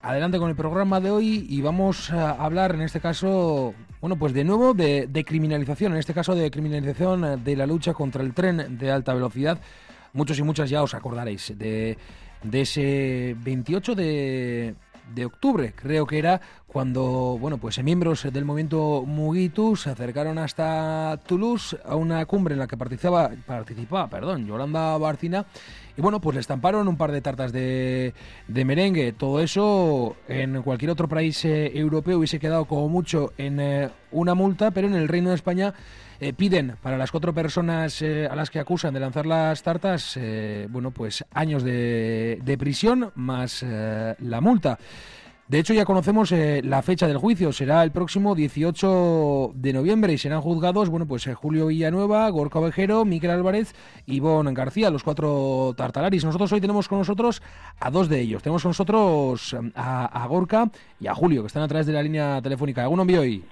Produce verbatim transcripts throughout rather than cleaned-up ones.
Adelante con el programa de hoy y vamos a hablar en este caso, bueno, pues de nuevo de, de criminalización, en este caso de criminalización de la lucha contra el tren de alta velocidad. Muchos y muchas ya os acordaréis de, de ese veintiocho de, de octubre, creo que era, cuando, bueno, pues miembros del movimiento Mugitu se acercaron hasta Toulouse a una cumbre en la que participaba, participaba, perdón, Yolanda Bárcena. Y bueno, pues le estamparon un par de tartas de, de merengue. Todo eso en cualquier otro país eh, europeo hubiese quedado como mucho en eh, una multa, pero en el Reino de España eh, piden para las cuatro personas eh, a las que acusan de lanzar las tartas, eh, bueno, pues años de, de prisión más eh, la multa. De hecho, ya conocemos eh, la fecha del juicio, será el próximo dieciocho de noviembre y serán juzgados, bueno, pues eh, Julio Villanueva, Gorka Ovejero, Miquel Álvarez y Ivonne García, los cuatro tartalaris. Nosotros hoy tenemos con nosotros a dos de ellos. Tenemos con nosotros a, a Gorka y a Julio, que están a través de la línea telefónica. ¿Egunon Bioy?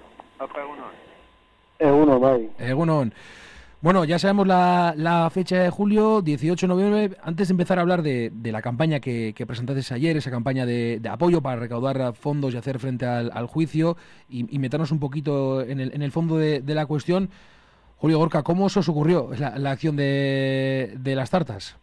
Egunon, bai. Egunon. Bueno, ya sabemos la, la fecha de julio, dieciocho de noviembre. Antes de empezar a hablar de, de la campaña que, que presentaste ayer, esa campaña de, de apoyo para recaudar fondos y hacer frente al, al juicio y, y meternos un poquito en el, en el fondo de, de la cuestión, Julio, Gorka, ¿cómo se os ocurrió la, la acción de, de las tartas?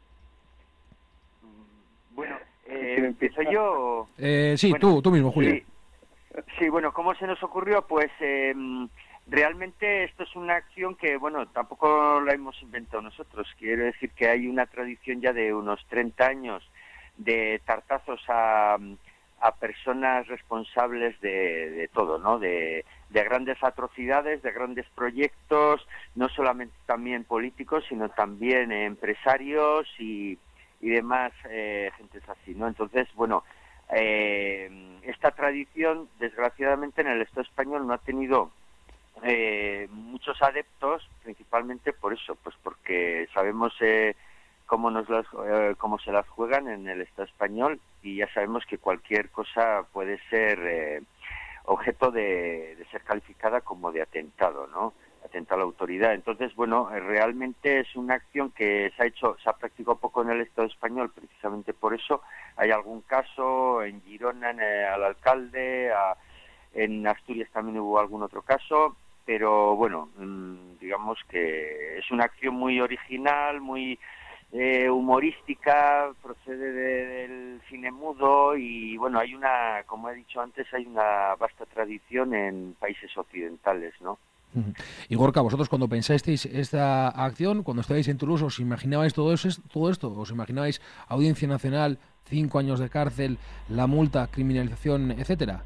Bueno, eh, ¿empiezo yo? Eh, sí, bueno, tú, tú mismo, Julio. Sí, sí, bueno, ¿cómo se nos ocurrió? Pues... Eh, Realmente esto es una acción que, bueno, tampoco la hemos inventado nosotros. Quiero decir que hay una tradición ya de unos treinta años de tartazos a, a personas responsables de, de todo, ¿no? De, de grandes atrocidades, de grandes proyectos, no solamente también políticos, sino también empresarios y, y demás eh, gentes así, ¿no? Entonces, bueno, eh, esta tradición, desgraciadamente, en el Estado español no ha tenido Eh, muchos adeptos, principalmente por eso, pues porque sabemos eh, cómo nos las, eh, cómo se las juegan en el Estado español y ya sabemos que cualquier cosa puede ser eh, objeto de, de ser calificada como de atentado, ¿no? Atentado a la autoridad. Entonces, bueno, realmente es una acción que se ha hecho, se ha practicado poco en el Estado español, precisamente por eso. Hay algún caso en Girona, en, eh, al alcalde, a, en Asturias también hubo algún otro caso. Pero bueno, digamos que es una acción muy original, muy eh, humorística, procede de, del cine mudo y bueno, hay una, como he dicho antes, hay una vasta tradición en países occidentales, ¿no? Y Gorka, vosotros cuando pensasteis esta acción, cuando estabais en Toulouse, ¿os imaginabais todo, eso, todo esto? ¿Os imaginabais Audiencia Nacional, cinco años de cárcel, la multa, criminalización, etcétera?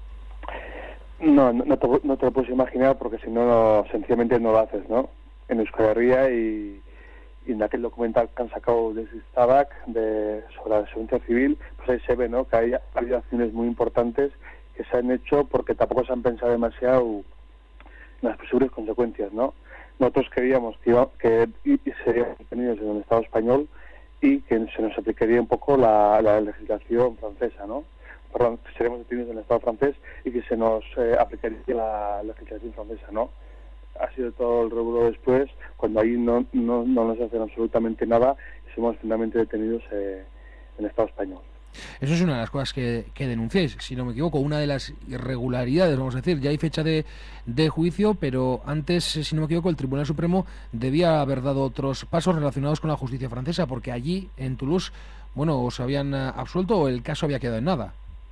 No, no, no, te, no te lo puedes imaginar porque si no, no, sencillamente no lo haces, ¿no? En Euskal Herria y, y en aquel documental que han sacado de Sistabac de, sobre la desobediencia civil, pues ahí se ve, ¿no? Que hay, ha habido acciones muy importantes que se han hecho porque tampoco se han pensado demasiado en las posibles consecuencias, ¿no? Nosotros queríamos que, iba, que serían detenidos en el Estado español y que se nos aplicaría un poco la, la legislación francesa, ¿no? Perdón, que seremos detenidos en el Estado francés y que se nos eh, aplicaría la, la legislación francesa, ¿no? Ha sido todo el revuelo después, cuando ahí no, no, no nos hacen absolutamente nada y somos finalmente detenidos eh, en el Estado español. Eso es una de las cosas que, que denunciáis, si no me equivoco, una de las irregularidades, vamos a decir, ya hay fecha de, de juicio, pero antes, si no me equivoco, el Tribunal Supremo debía haber dado otros pasos relacionados con la justicia francesa, porque allí, en Toulouse, bueno, os habían absuelto o el caso había quedado en nada.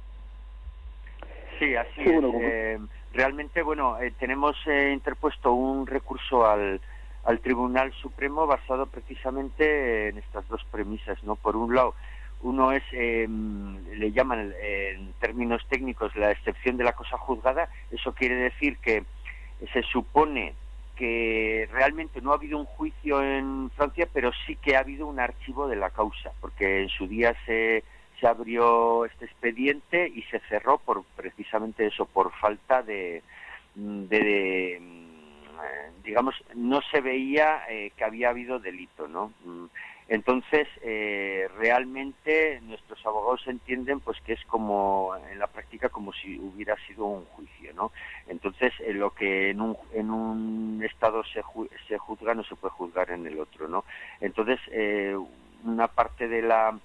Sí, así sí, es. Bueno, eh, realmente, bueno, eh, tenemos eh, interpuesto un recurso al, al Tribunal Supremo basado precisamente en estas dos premisas, ¿no? Por un lado, uno es, eh, le llaman eh, en términos técnicos la excepción de la cosa juzgada. Eso quiere decir que se supone que realmente no ha habido un juicio en Francia, pero sí que ha habido un archivo de la causa, porque en su día se... se abrió este expediente y se cerró por precisamente eso, por falta de, de, de digamos, no se veía eh, que había habido delito, ¿no? Entonces, eh, realmente nuestros abogados entienden pues que es como, en la práctica, como si hubiera sido un juicio, ¿no? Entonces, eh, lo que en un, en un estado se, ju se juzga no se puede juzgar en el otro, ¿no? Entonces, eh, una parte de la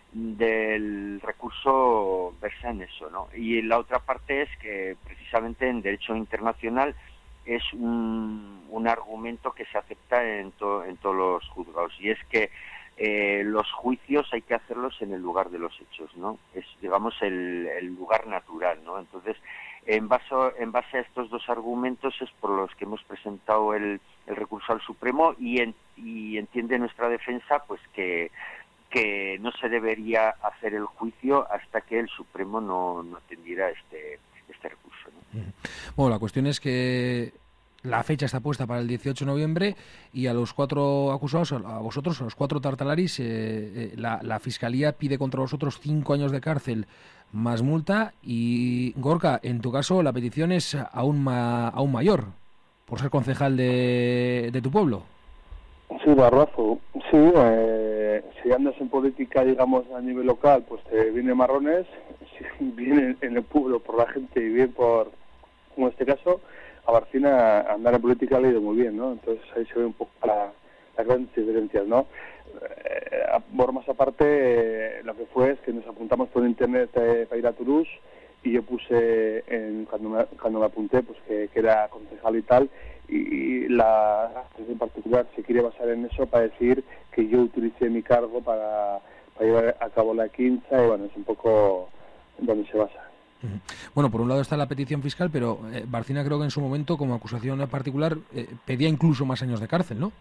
del recurso versa en eso, ¿no? Y la otra parte es que precisamente en derecho internacional es un, un argumento que se acepta en, to, en todos los juzgados, y es que eh, los juicios hay que hacerlos en el lugar de los hechos, ¿no? Es, digamos, el, el lugar natural, ¿no? Entonces, en base, en base a estos dos argumentos es por los que hemos presentado el, el recurso al Supremo, y, en, y entiende nuestra defensa pues que que no se debería hacer el juicio hasta que el Supremo no, no atendiera este, este recurso, ¿no? Bueno, la cuestión es que la fecha está puesta para el dieciocho de noviembre y a los cuatro acusados, a vosotros, a los cuatro tartalaris, eh, eh, la, la Fiscalía pide contra vosotros cinco años de cárcel más multa. Y, Gorka, en tu caso la petición es aún, ma, aún mayor, por ser concejal de, de tu pueblo. Sí, Barbazo. Sí, eh, si andas en política, digamos, a nivel local, pues te viene marrones, si viene en el pueblo por la gente y bien por, como en este caso, a Barcina andar en política le ha ido muy bien, ¿no? Entonces ahí se ve un poco la, las grandes diferencias, ¿no? Eh, por más aparte, eh, lo que fue es que nos apuntamos por internet eh, para ir a Toulouse, y yo puse, en, cuando, me, cuando me apunté, pues que, que era concejal y tal, y la en particular se quiere basar en eso para decir que yo utilicé mi cargo para, para llevar a cabo la quincha, y bueno, es un poco donde se basa. Bueno, por un lado está la petición fiscal, pero eh, Barcina creo que en su momento, como acusación particular, eh, pedía incluso más años de cárcel, ¿no?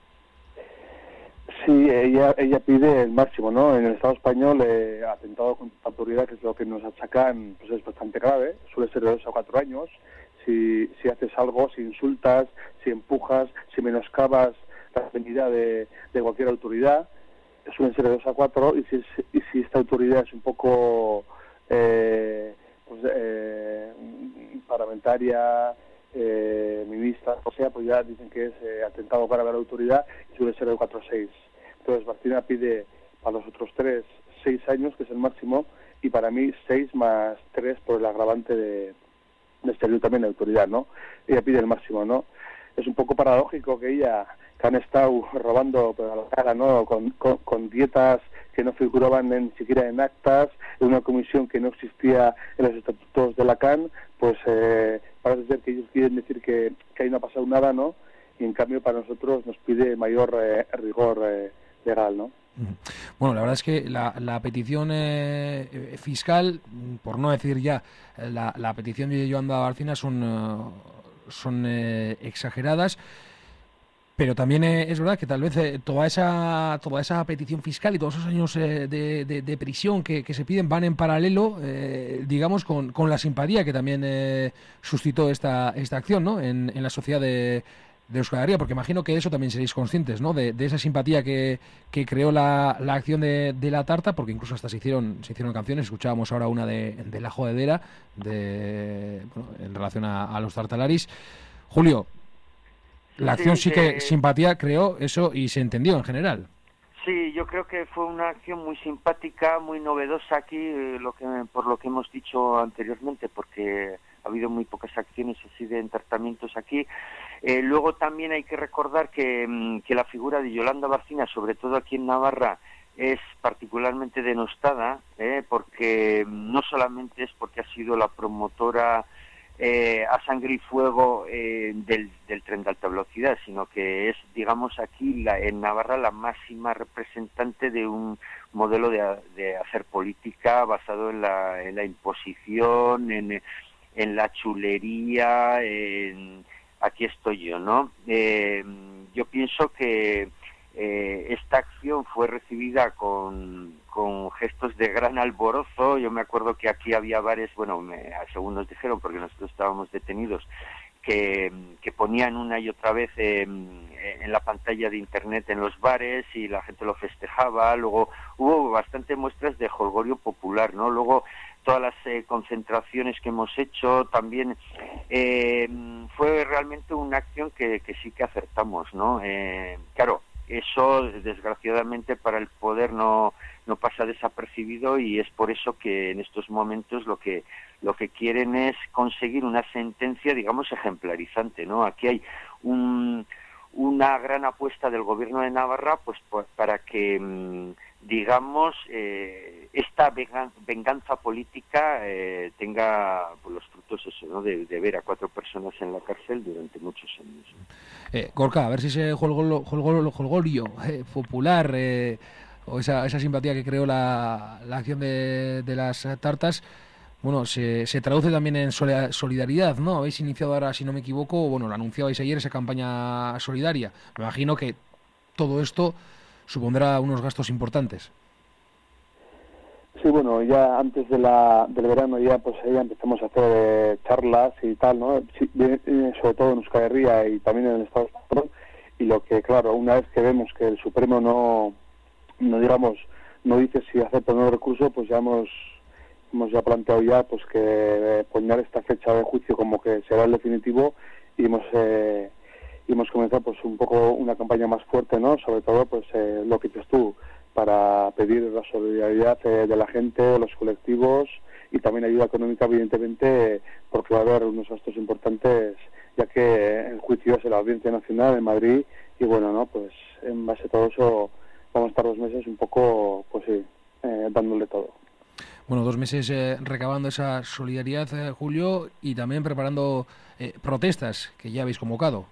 Sí, ella ella pide el máximo, ¿no? En el Estado español, eh, atentado contra la autoridad, que es lo que nos achacan, pues es bastante grave, suele ser de dos a cuatro años. Si, si haces algo, si insultas, si empujas, si menoscabas la dignidad de, de cualquier autoridad, suelen ser de dos a cuatro, y si, es, y si esta autoridad es un poco eh, pues, eh, parlamentaria, eh, ministra, o sea, pues ya dicen que es eh, atentado grave a la autoridad, y suele ser de cuatro a seis. Entonces Barcina pide para los otros tres, seis años, que es el máximo, y para mí seis más tres por el agravante de de exterior también de autoridad, ¿no? Ella pide el máximo, ¿no? Es un poco paradójico que ella, que han estado robando pues, a la cara, ¿no? Con, con, con dietas que no figuraban ni siquiera en actas, en una comisión que no existía en los estatutos de la C A N, pues eh, parece ser que ellos quieren decir que, que ahí no ha pasado nada, ¿no? Y en cambio para nosotros nos pide mayor eh, rigor eh, legal, ¿no? Bueno, la verdad es que la, la petición eh, fiscal, por no decir ya la, la petición de Yolanda Barcina, son, uh, son eh, exageradas, pero también eh, es verdad que tal vez eh, toda esa toda esa petición fiscal y todos esos años eh, de, de, de prisión que, que se piden van en paralelo, eh, digamos, con, con la simpatía que también eh, suscitó esta, esta acción, ¿no? en, en la sociedad de de Euskal Herria, porque imagino que de eso también seréis conscientes, ¿no? De, de esa simpatía que, que creó la, la acción de, de la tarta, porque incluso hasta se hicieron se hicieron canciones. Escuchábamos ahora una de, de La Jodedera, de, bueno, en relación a, a los tartalaris. Julio, la acción sí, sí que eh... simpatía creó eso y se entendió en general. Sí, yo creo que fue una acción muy simpática, muy novedosa aquí, eh, lo que por lo que hemos dicho anteriormente, porque ha habido muy pocas acciones así de entartamientos aquí. Eh, luego también hay que recordar que, que la figura de Yolanda Barcina, sobre todo aquí en Navarra, es particularmente denostada, eh, porque no solamente es porque ha sido la promotora eh, a sangre y fuego eh, del, del tren de alta velocidad, sino que es, digamos, aquí la, en Navarra la máxima representante de un modelo de, de hacer política basado en la, en la imposición, en, en la chulería, en aquí estoy yo, ¿no? Eh, yo pienso que eh, esta acción fue recibida con, con gestos de gran alborozo. Yo me acuerdo que aquí había bares, bueno, me, según nos dijeron, porque nosotros estábamos detenidos, que, que ponían una y otra vez eh, en la pantalla de internet en los bares y la gente lo festejaba. Luego hubo bastante muestras de jolgorio popular, ¿no? Luego todas las eh, concentraciones que hemos hecho también eh, fue realmente una acción que, que sí que acertamos, ¿no? Eh, claro, eso desgraciadamente para el poder no no pasa desapercibido, y es por eso que en estos momentos lo que lo que quieren es conseguir una sentencia, digamos, ejemplarizante, ¿no? Aquí hay un una gran apuesta del gobierno de Navarra, pues, pues para que mmm, digamos, eh, esta venganza política eh, tenga pues, los frutos eso, ¿no? De, de ver a cuatro personas en la cárcel durante muchos años. Eh, Gorka, a ver si ese jolgorio eh, popular eh, o esa, esa simpatía que creó la, la acción de, de las tartas, bueno, se, se traduce también en solidaridad, ¿no? Habéis iniciado ahora, si no me equivoco, bueno, lo anunciabais ayer, esa campaña solidaria. Me imagino que todo esto supondrá unos gastos importantes. Sí, bueno, ya antes de la, del verano ya pues ya empezamos a hacer eh, charlas y tal, ¿no? Sí, sobre todo en Euskal Herria y también en el Estado español, y lo que, claro, una vez que vemos que el Supremo no, no digamos, no dice si acepta o no el recurso, pues ya hemos, hemos ya planteado ya pues que eh, poner esta fecha de juicio como que será el definitivo, y hemos... Eh, y hemos comenzado pues un poco una campaña más fuerte, ¿no? Sobre todo pues eh, lo que dices tú, para pedir la solidaridad eh, de la gente, de los colectivos, y también ayuda económica, evidentemente, porque va a haber unos gastos importantes, ya que el juicio es en la Audiencia Nacional en Madrid, y bueno, ¿no? Pues en base a todo eso vamos a estar dos meses un poco, pues sí, eh, dándole todo. Bueno, dos meses eh, recabando esa solidaridad, eh, Julio, y también preparando eh, protestas que ya habéis convocado.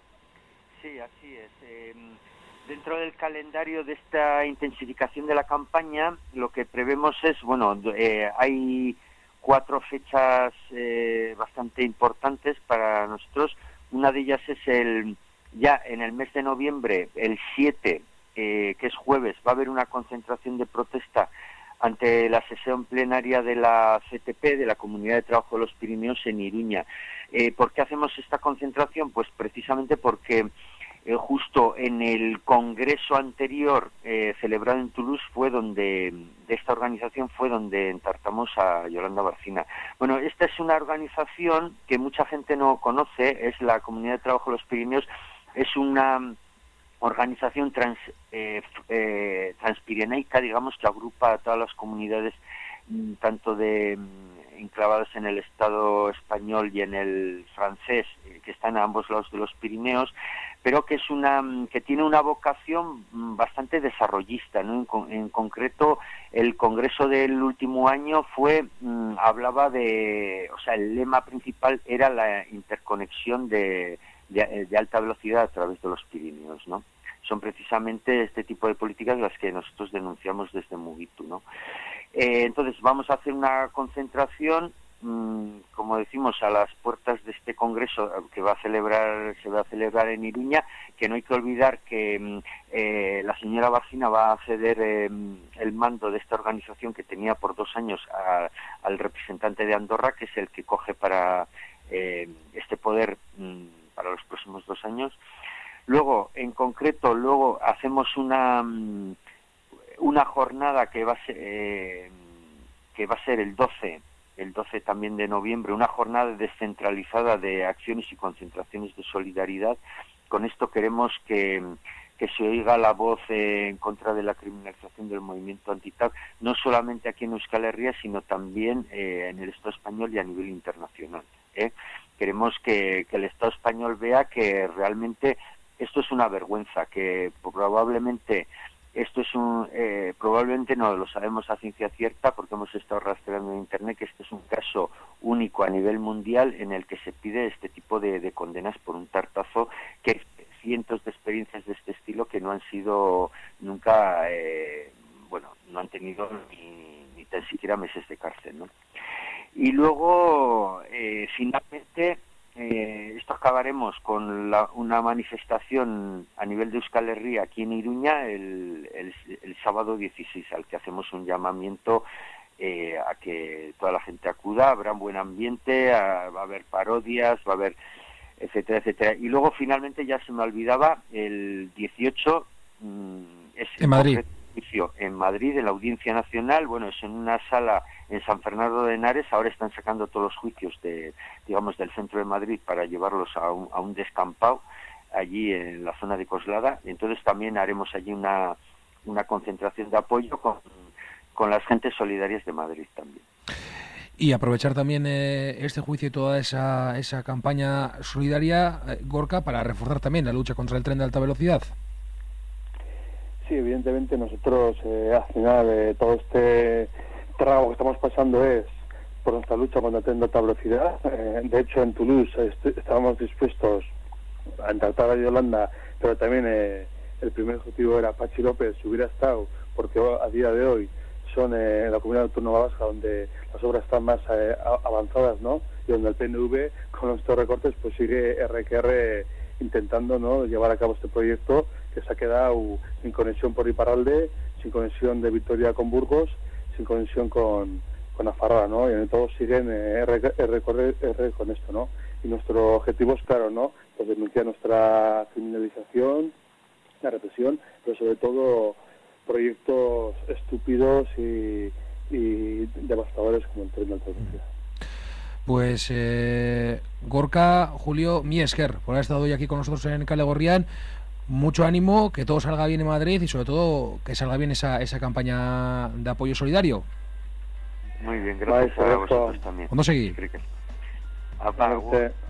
Sí, así es. Eh, dentro del calendario de esta intensificación de la campaña, lo que prevemos es, bueno, eh, hay cuatro fechas eh, bastante importantes para nosotros. Una de ellas es el ya en el mes de noviembre, el siete, eh, que es jueves, va a haber una concentración de protesta ante la sesión plenaria de la C T P, de la Comunidad de Trabajo de los Pirineos, en Iruña. Eh, ¿Por qué hacemos esta concentración? Pues precisamente porque eh, justo en el congreso anterior eh, celebrado en Toulouse fue donde, de esta organización fue donde entartamos a Yolanda Barcina. Bueno, esta es una organización que mucha gente no conoce, es la Comunidad de Trabajo de los Pirineos, es una organización trans, eh, eh, transpirenaica, digamos, que agrupa a todas las comunidades, tanto de enclavadas en el Estado español y en el francés, eh, que están a ambos lados de los Pirineos, pero que es una que tiene una vocación bastante desarrollista, ¿no? En, en concreto, el congreso del último año fue mmm, hablaba de, o sea, el lema principal era la interconexión de, de, de alta velocidad a través de los Pirineos, ¿no? Son precisamente este tipo de políticas las que nosotros denunciamos desde Mugitu, ¿no? Eh, entonces vamos a hacer una concentración, mmm, como decimos, a las puertas de este congreso que va a celebrar, se va a celebrar en Iruña, que no hay que olvidar que eh, la señora Barcina va a ceder eh, el mando de esta organización que tenía por dos años a, al representante de Andorra, que es el que coge para eh, este poder mmm, para los próximos dos años. Luego, en concreto, luego hacemos una una jornada que va a ser eh, que va a ser el doce, el doce también de noviembre, una jornada descentralizada de acciones y concentraciones de solidaridad. Con esto queremos que que se oiga la voz eh, en contra de la criminalización del movimiento anti-T A B, no solamente aquí en Euskal Herria, sino también eh, en el Estado español y a nivel internacional. ¿eh? Queremos que, que el Estado español vea que realmente esto es una vergüenza, que probablemente esto es un eh, probablemente no lo sabemos a ciencia cierta porque hemos estado rastreando en internet que este es un caso único a nivel mundial en el que se pide este tipo de, de condenas por un tartazo, que hay cientos de experiencias de este estilo que no han sido nunca eh, bueno no han tenido ni, ni tan siquiera meses de cárcel, ¿no? Y luego eh, finalmente Eh, esto acabaremos con la, una manifestación a nivel de Euskal Herria aquí en Iruña el, el, el sábado dieciséis, al que hacemos un llamamiento eh, a que toda la gente acuda. Habrá un buen ambiente, a, va a haber parodias, va a haber etcétera, etcétera. Y luego finalmente, ya se me olvidaba, el dieciocho mmm, es en Madrid. Juicio en Madrid, en la Audiencia Nacional. Bueno, es en una sala en San Fernando de Henares. Ahora están sacando todos los juicios de, digamos, del centro de Madrid para llevarlos a un, a un descampado allí en la zona de Coslada. Entonces también haremos allí una, una concentración de apoyo con, con las gentes solidarias de Madrid también. Y aprovechar también eh, este juicio y toda esa, esa campaña solidaria, eh, Gorka, para reforzar también la lucha contra el tren de alta velocidad. Sí, sí, evidentemente nosotros eh, al final eh, todo este trago que estamos pasando es por nuestra lucha contra el tren de alta velocidad. Eh, de hecho, en Toulouse est- estábamos dispuestos a tratar a Yolanda, pero también eh, el primer objetivo era Pachi López, si hubiera estado, porque a día de hoy son eh, la comunidad autónoma vasca donde las obras están más eh, avanzadas, ¿no? Y donde el P N V, con estos recortes, pues sigue R que R intentando, ¿no?, llevar a cabo este proyecto que se ha quedado sin conexión por Iparralde, sin conexión de Vitoria con Burgos, sin conexión con, con Afarrá, ¿no? Y todos siguen eh, R, R, R, R con esto, ¿no? Y nuestro objetivo es claro, ¿no?, pues denunciar nuestra criminalización, la represión, pero sobre todo proyectos estúpidos y, y devastadores como el tren de alta velocidad. Pues eh, Gorka, Julio, mi esker, por haber estado hoy aquí con nosotros en Kale Gorrian. Mucho ánimo, que todo salga bien en Madrid y sobre todo que salga bien esa, esa campaña de apoyo solidario. Muy bien, gracias Vale, a vosotros también. ¿Cuándo seguís? Apa,